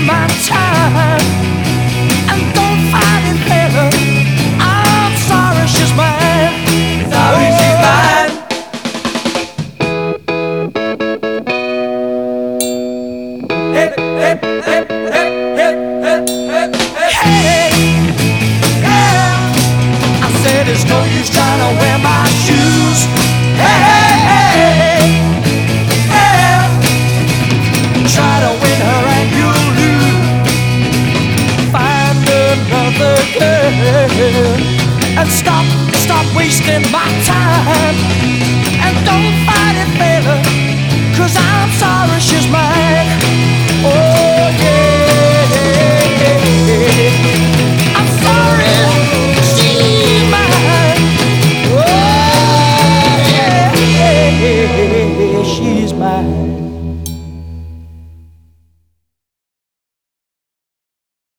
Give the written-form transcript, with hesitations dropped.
my time. And don't fight it, fella. I'm sorry she's mine. Sorry she's mine. Hey, hey, hey, hey, hey, hey, hey, hey, yeah. I said it's no use trying to wear my shoes. Hey, hey, hey, yeah. Try to win her and you'll lose. Find another girl and stop wasting my time. And don't fight it, fella, 'cause I'm sorry she's mine.